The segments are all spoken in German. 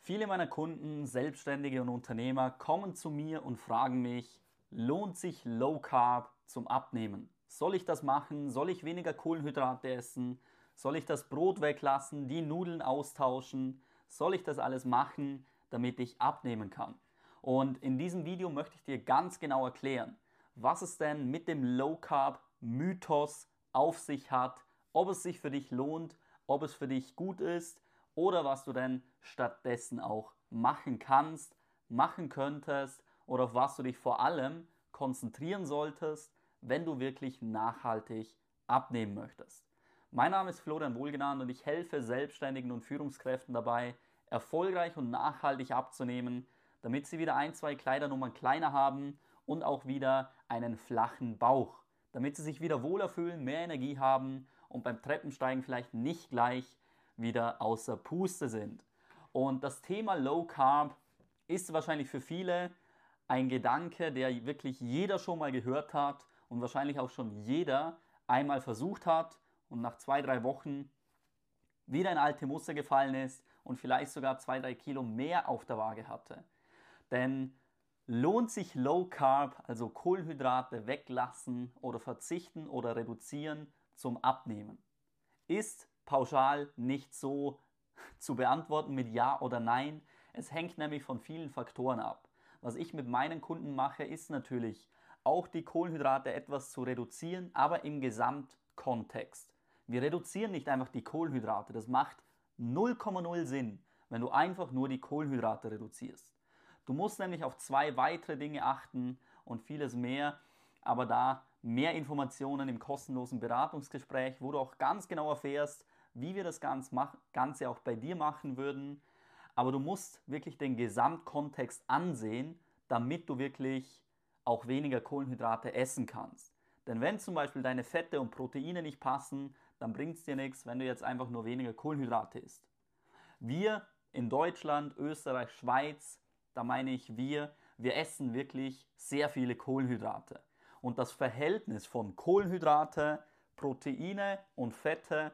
Viele meiner Kunden, Selbstständige und Unternehmer kommen zu mir und fragen mich, lohnt sich Low Carb zum Abnehmen? Soll ich das machen? Soll ich weniger Kohlenhydrate essen? Soll ich das Brot weglassen, die Nudeln austauschen? Soll ich das alles machen, damit ich abnehmen kann? Und in diesem Video möchte ich dir ganz genau erklären, was es denn mit dem Low Carb Mythos auf sich hat, ob es sich für dich lohnt, ob es für dich gut ist oder was du denn stattdessen auch machen kannst, machen könntest oder auf was du dich vor allem konzentrieren solltest, wenn du wirklich nachhaltig abnehmen möchtest. Mein Name ist Florian Wohlgenannt und ich helfe Selbstständigen und Führungskräften dabei, erfolgreich und nachhaltig abzunehmen, damit sie wieder ein, zwei Kleidernummern kleiner haben und auch wieder einen flachen Bauch, damit sie sich wieder wohler fühlen, mehr Energie haben und beim Treppensteigen vielleicht nicht gleich wieder außer Puste sind. Und das Thema Low Carb ist wahrscheinlich für viele ein Gedanke, der wirklich jeder schon mal gehört hat und wahrscheinlich auch schon jeder einmal versucht hat und nach 2, 3 Wochen wieder in alte Muster gefallen ist und vielleicht sogar 2, 3 Kilo mehr auf der Waage hatte. Denn lohnt sich Low Carb, also Kohlenhydrate weglassen oder verzichten oder reduzieren zum Abnehmen? Ist pauschal nicht so zu beantworten mit Ja oder Nein. Es hängt nämlich von vielen Faktoren ab. Was ich mit meinen Kunden mache, ist natürlich auch die Kohlenhydrate etwas zu reduzieren, aber im Gesamtkontext. Wir reduzieren nicht einfach die Kohlenhydrate. Das macht 0,0 Sinn, wenn du einfach nur die Kohlenhydrate reduzierst. Du musst nämlich auf 2 weitere Dinge achten und vieles mehr, aber da mehr Informationen im kostenlosen Beratungsgespräch, wo du auch ganz genau erfährst, wie wir das Ganze auch bei dir machen würden. Aber du musst wirklich den Gesamtkontext ansehen, damit du wirklich auch weniger Kohlenhydrate essen kannst. Denn wenn zum Beispiel deine Fette und Proteine nicht passen, dann bringt es dir nichts, wenn du jetzt einfach nur weniger Kohlenhydrate isst. Wir in Deutschland, Österreich, Schweiz, da meine ich wir essen wirklich sehr viele Kohlenhydrate. Und das Verhältnis von Kohlenhydrate, Proteine und Fette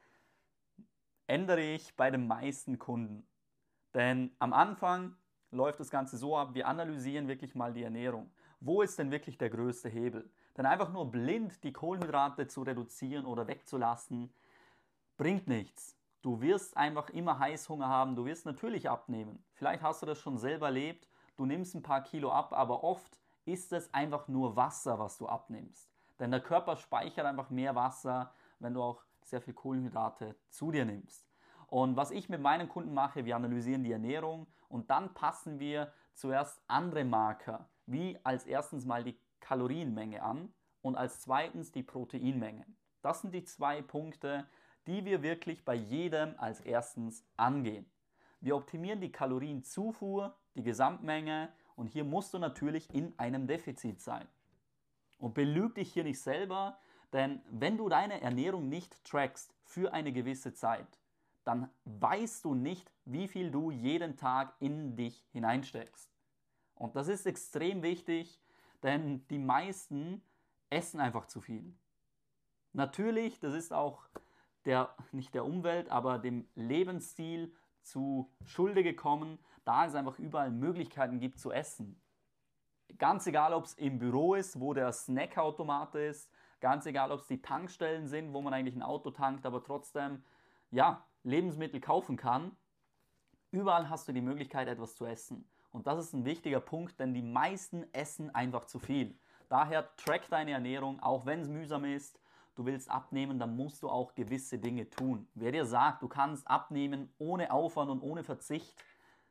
ändere ich bei den meisten Kunden. Denn am Anfang läuft das Ganze so ab, wir analysieren wirklich mal die Ernährung. Wo ist denn wirklich der größte Hebel? Denn einfach nur blind die Kohlenhydrate zu reduzieren oder wegzulassen, bringt nichts. Du wirst einfach immer Heißhunger haben, du wirst natürlich abnehmen. Vielleicht hast du das schon selber erlebt, du nimmst ein paar Kilo ab, aber oft ist es einfach nur Wasser, was du abnimmst. Denn der Körper speichert einfach mehr Wasser, wenn du auch sehr viel Kohlenhydrate zu dir nimmst. Und was ich mit meinen Kunden mache, wir analysieren die Ernährung und dann passen wir zuerst andere Marker, wie als erstens mal die Kalorienmenge an und als zweitens die Proteinmenge. Das sind die 2 Punkte, die wir wirklich bei jedem als erstens angehen. Wir optimieren die Kalorienzufuhr, die Gesamtmenge und hier musst du natürlich in einem Defizit sein. Und belüg dich hier nicht selber, denn wenn du deine Ernährung nicht trackst für eine gewisse Zeit, dann weißt du nicht, wie viel du jeden Tag in dich hineinsteckst. Und das ist extrem wichtig, denn die meisten essen einfach zu viel. Natürlich, das ist auch nicht der Umwelt, aber dem Lebensstil zu Schulde gekommen, da es einfach überall Möglichkeiten gibt zu essen. Ganz egal, ob es im Büro ist, wo der Snackautomat ist, ganz egal, ob es die Tankstellen sind, wo man eigentlich ein Auto tankt, aber trotzdem ja, Lebensmittel kaufen kann. Überall hast du die Möglichkeit, etwas zu essen. Und das ist ein wichtiger Punkt, denn die meisten essen einfach zu viel. Daher track deine Ernährung, auch wenn es mühsam ist. Du willst abnehmen, dann musst du auch gewisse Dinge tun. Wer dir sagt, du kannst abnehmen ohne Aufwand und ohne Verzicht,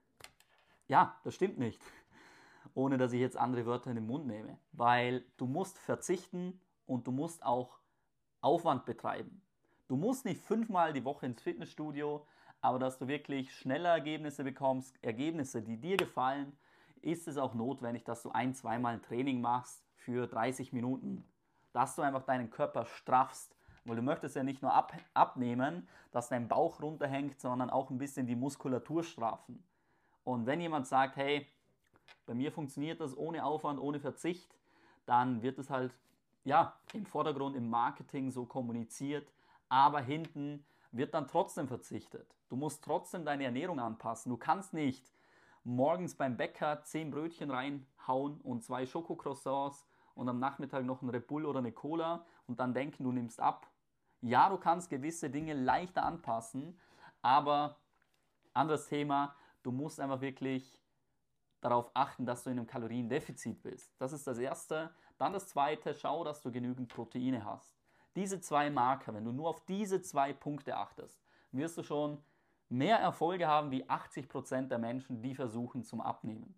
ja, das stimmt nicht. Ohne dass ich jetzt andere Wörter in den Mund nehme. Weil du musst verzichten und du musst auch Aufwand betreiben. Du musst nicht 5-mal die Woche ins Fitnessstudio, aber dass du wirklich schneller Ergebnisse bekommst, Ergebnisse, die dir gefallen, ist es auch notwendig, dass du 1-2-mal ein Training machst für 30 Minuten. Dass du einfach deinen Körper straffst, weil du möchtest ja nicht nur abnehmen, dass dein Bauch runterhängt, sondern auch ein bisschen die Muskulatur straffen. Und wenn jemand sagt, hey, bei mir funktioniert das ohne Aufwand, ohne Verzicht, dann wird es halt ja, im Vordergrund im Marketing so kommuniziert, aber hinten wird dann trotzdem verzichtet. Du musst trotzdem deine Ernährung anpassen. Du kannst nicht morgens beim Bäcker 10 Brötchen reinhauen und 2 Schokocroissants und am Nachmittag noch ein Red Bull oder eine Cola und dann denken, du nimmst ab. Ja, du kannst gewisse Dinge leichter anpassen, aber anderes Thema, du musst einfach wirklich darauf achten, dass du in einem Kaloriendefizit bist. Das ist das Erste. Dann das Zweite, schau, dass du genügend Proteine hast. Diese 2 Marker, wenn du nur auf diese 2 Punkte achtest, wirst du schon mehr Erfolge haben wie 80% der Menschen, die versuchen zum Abnehmen.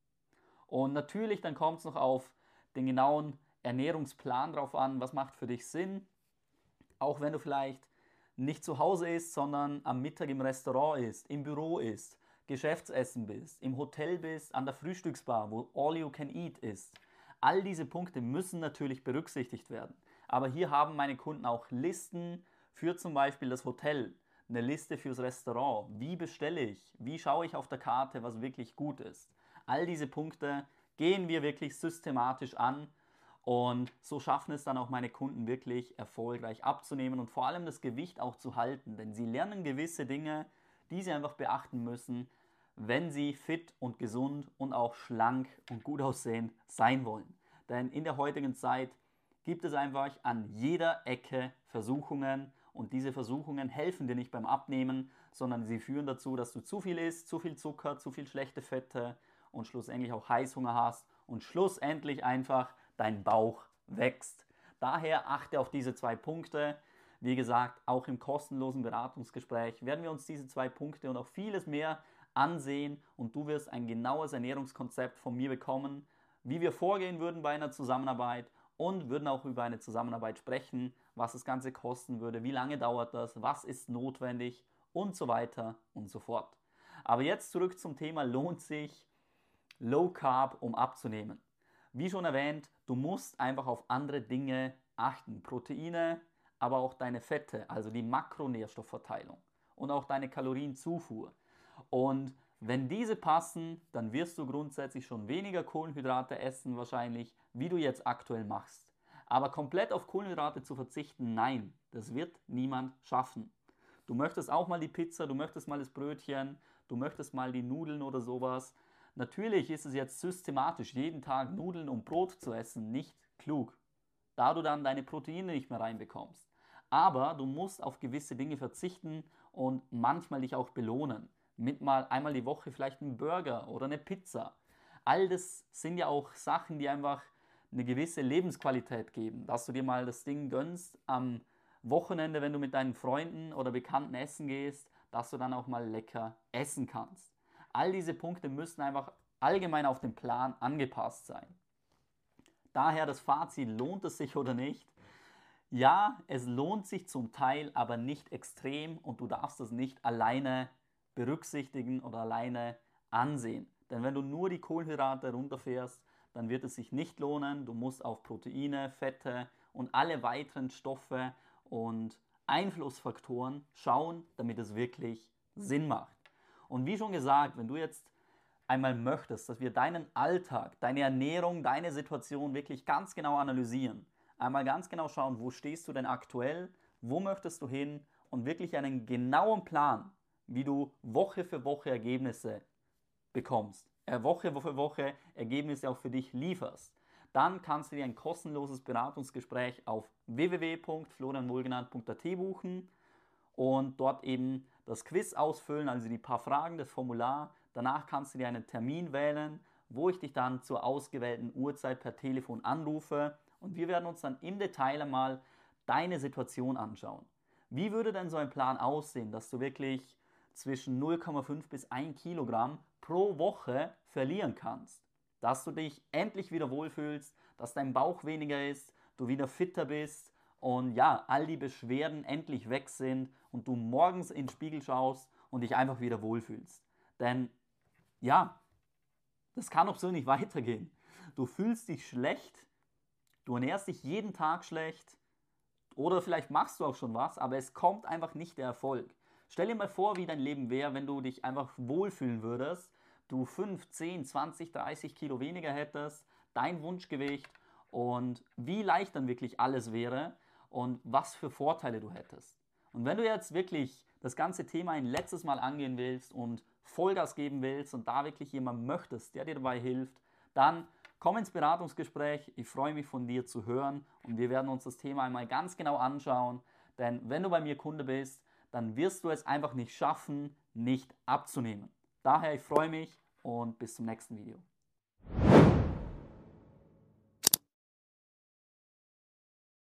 Und natürlich, dann kommt es noch auf den genauen Ernährungsplan drauf an, was macht für dich Sinn. Auch wenn du vielleicht nicht zu Hause isst, sondern am Mittag im Restaurant isst, im Büro isst, Geschäftsessen bist, im Hotel bist, an der Frühstücksbar, wo all you can eat ist. All diese Punkte müssen natürlich berücksichtigt werden. Aber hier haben meine Kunden auch Listen für zum Beispiel das Hotel, eine Liste fürs Restaurant. Wie bestelle ich? Wie schaue ich auf der Karte, was wirklich gut ist? All diese Punkte gehen wir wirklich systematisch an und so schaffen es dann auch meine Kunden wirklich erfolgreich abzunehmen und vor allem das Gewicht auch zu halten, denn sie lernen gewisse Dinge, die sie einfach beachten müssen, wenn sie fit und gesund und auch schlank und gut aussehen sein wollen. Denn in der heutigen Zeit gibt es einfach an jeder Ecke Versuchungen und diese Versuchungen helfen dir nicht beim Abnehmen, sondern sie führen dazu, dass du zu viel isst, zu viel Zucker, zu viel schlechte Fette und schlussendlich auch Heißhunger hast und schlussendlich einfach dein Bauch wächst. Daher achte auf diese 2 Punkte. Wie gesagt, auch im kostenlosen Beratungsgespräch werden wir uns diese 2 Punkte und auch vieles mehr ansehen und du wirst ein genaues Ernährungskonzept von mir bekommen, wie wir vorgehen würden bei einer Zusammenarbeit und würden auch über eine Zusammenarbeit sprechen, was das Ganze kosten würde, wie lange dauert das, was ist notwendig und so weiter und so fort. Aber jetzt zurück zum Thema, lohnt sich Low Carb, um abzunehmen? Wie schon erwähnt, du musst einfach auf andere Dinge achten. Proteine, aber auch deine Fette, also die Makronährstoffverteilung und auch deine Kalorienzufuhr. Und wenn diese passen, dann wirst du grundsätzlich schon weniger Kohlenhydrate essen wahrscheinlich, wie du jetzt aktuell machst. Aber komplett auf Kohlenhydrate zu verzichten, nein, das wird niemand schaffen. Du möchtest auch mal die Pizza, du möchtest mal das Brötchen, du möchtest mal die Nudeln oder sowas. Natürlich ist es jetzt systematisch, jeden Tag Nudeln und Brot zu essen, nicht klug, da du dann deine Proteine nicht mehr reinbekommst. Aber du musst auf gewisse Dinge verzichten und manchmal dich auch belohnen. Mit mal einmal die Woche vielleicht einen Burger oder eine Pizza. All das sind ja auch Sachen, die einfach eine gewisse Lebensqualität geben. Dass du dir mal das Ding gönnst am Wochenende, wenn du mit deinen Freunden oder Bekannten essen gehst, dass du dann auch mal lecker essen kannst. All diese Punkte müssen einfach allgemein auf den Plan angepasst sein. Daher das Fazit, lohnt es sich oder nicht? Ja, es lohnt sich zum Teil, aber nicht extrem und du darfst das nicht alleine berücksichtigen oder alleine ansehen. Denn wenn du nur die Kohlenhydrate runterfährst, dann wird es sich nicht lohnen. Du musst auf Proteine, Fette und alle weiteren Stoffe und Einflussfaktoren schauen, damit es wirklich Sinn macht. Und wie schon gesagt, wenn du jetzt einmal möchtest, dass wir deinen Alltag, deine Ernährung, deine Situation wirklich ganz genau analysieren, einmal ganz genau schauen, wo stehst du denn aktuell, wo möchtest du hin und wirklich einen genauen Plan, wie du Woche für Woche Ergebnisse bekommst, Woche für Woche Ergebnisse auch für dich lieferst, dann kannst du dir ein kostenloses Beratungsgespräch auf www.florianwohlgenannt.at buchen und dort eben das Quiz ausfüllen, also die paar Fragen, das Formular. Danach kannst du dir einen Termin wählen, wo ich dich dann zur ausgewählten Uhrzeit per Telefon anrufe und wir werden uns dann im Detail einmal deine Situation anschauen. Wie würde denn so ein Plan aussehen, dass du wirklich zwischen 0,5 bis 1 Kilogramm pro Woche verlieren kannst? Dass du dich endlich wieder wohlfühlst, dass dein Bauch weniger ist, du wieder fitter bist und ja, all die Beschwerden endlich weg sind und du morgens in den Spiegel schaust und dich einfach wieder wohlfühlst. Denn ja, das kann doch so nicht weitergehen. Du fühlst dich schlecht, du ernährst dich jeden Tag schlecht oder vielleicht machst du auch schon was, aber es kommt einfach nicht der Erfolg. Stell dir mal vor, wie dein Leben wäre, wenn du dich einfach wohlfühlen würdest, du 5, 10, 20, 30 Kilo weniger hättest, dein Wunschgewicht und wie leicht dann wirklich alles wäre und was für Vorteile du hättest. Und wenn du jetzt wirklich das ganze Thema ein letztes Mal angehen willst und Vollgas geben willst und da wirklich jemand möchtest, der dir dabei hilft, dann komm ins Beratungsgespräch. Ich freue mich von dir zu hören und wir werden uns das Thema einmal ganz genau anschauen. Denn wenn du bei mir Kunde bist, dann wirst du es einfach nicht schaffen, nicht abzunehmen. Daher, ich freue mich und bis zum nächsten Video.